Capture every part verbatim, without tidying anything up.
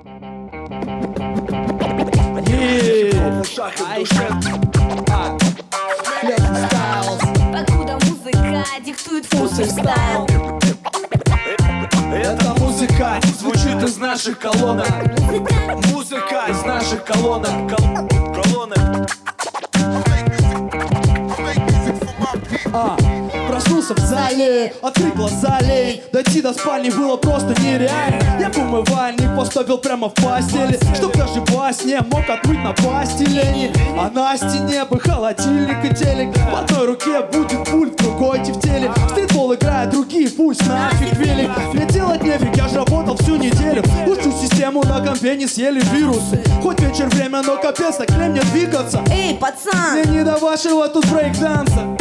Покуда музыка диктует вкус и стайл. Эта музыка звучит из наших колонок. Музыка из наших колонок. Кол- колонок. А, проснулся в зале, открыл глаза лень. Дойти до спальни было просто нереально. Я в умывальник поставил прямо в постели, чтоб даже во сне мог отмыть на пластилине. А на стене бы холодильник и телек. В одной руке будет пульт, в другой тефтелик. Стритбол играет, другие пусть нафиг велик. Мне делать нефиг, я ж работал всю неделю. Лучшую систему на компе не съели вирусы. Хоть вечер время, но капец, так мне двигаться. Эй, пацан! Мне не до вашего тут брейк-данса.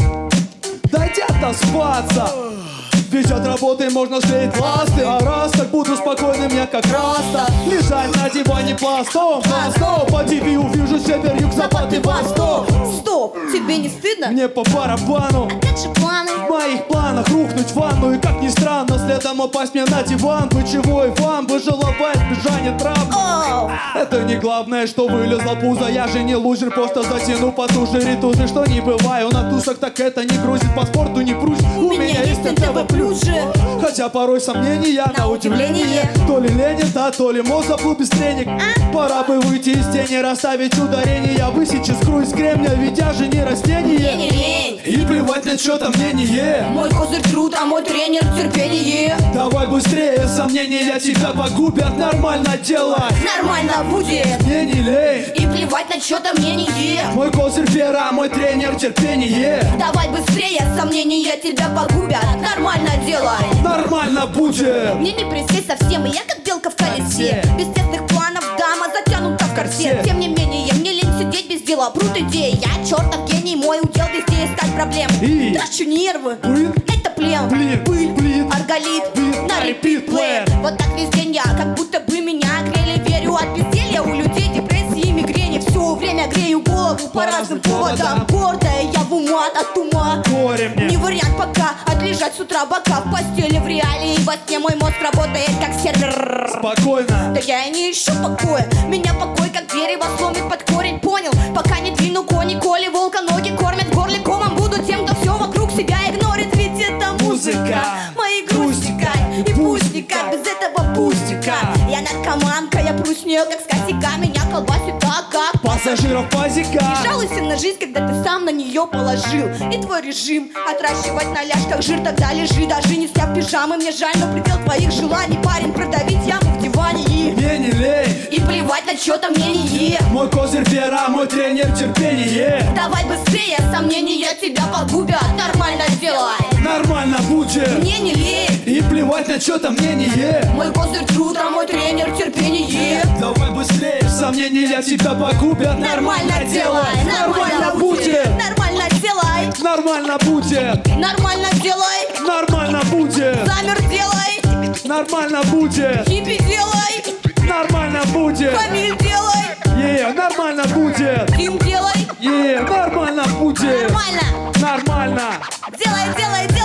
Дайте отоспаться. Ведь от работы можно склеить ласты. А раз так буду спокойным я как раз-то лежать на диване пластом, пластом. По ТВ увижу север, юг, запад и восток. Стоп, тебе не стыдно? Мне по барабану. А как же планы? В моих планах рухнуть в ванну. И как ни странно, следом упасть мне на диван. Вы чего и вам бы желала избежание травм. Оу! Это не главное, что вылезло пузо. Я же не лузер, просто затяну потуже ритузы. Что не бываю на тусах, так это не грузит. По спорту не прусь, у, У меня есть эн тэ вэ плюс же. Хотя порой сомнения На удивление. То ли ленит, да, то ли мозг заплыл без тренинг. Пора бы выйти из тени, расставить ударение. Высечь искру из кремня, ведь я же не Мне растение. не лень. И плевать на чьё-то мнение. Мой козырь труд, а мой тренер терпение. Давай быстрее, сомнения тебя погубят. Нормально делай, Нормально будет. мне не лень. И плевать на чьё-то мнение. Мой козырь вера, мой тренер терпение. Давай быстрее, сомнения тебя погубят. Нормально делай. Нормально будет. Мне не присесть совсем, и я как белка в колесе. Без тесных планов, дама затянута в корсет. Тем не менее, мне лень сидеть без дела. Прут идеи, я чертов гений. Мой удел везде искать проблемы. И? Трачу нервы, Блин. это плен. Блин, Пыль, блин. арголит, Блин. на репит плеер. Вот так весь день я, как будто бы меня грели. Верю от безделья, у людей депрессии и мигрени. Все время грею голову по разным поводам. Гордая я в умат от ума. Горе мне. Не вариант пока отлежать с утра бока в постели в реале. И во сне мой мозг работает как сервер. Спокойно. Да я и не ищу покоя. Меня покой как дерево сломит под корень. Понял? Пока не двину кони, коли волка ноги кормят в горле комом. Буду тем, кто все вокруг себя игнорит. Ведь это музыка, мои грустика. И пустика, без этого пустика. Я наркоманка, я прусь в нее как с косяка. Меня колбасит так, как Пассажиров пазика. не жалуйся на жизнь, когда ты сам на нее положил. И твой режим отращивать на ляжках жир. Тогда лежи, даже не сняв пижамы. Мне жаль, но предел твоих желаний, парень, продавить яму в диване. И, Мне не лень. и плевать на чьё-то мнение. Мой козырь вера, мой тренер терпение. Давай быстрее, сомнения тебя погубят. Нормально делай, Нормально будет. мне не лень. И плевать на чьё-то мнение. Мой козырь труд, а мой тренер терпение. Давай быстрее, сомнения тебя погубят. Нормально делай, Нормально будет. Нормально делай, Нормально будет. нормально делай. Нормально будет. Замер делай, Нормально будет. хиппи делай, Нормально будет. Камиль делай, Е, нормально будет. Ким делай. Е, нормально будет. Нормально, Нормально. делай, делай, делай.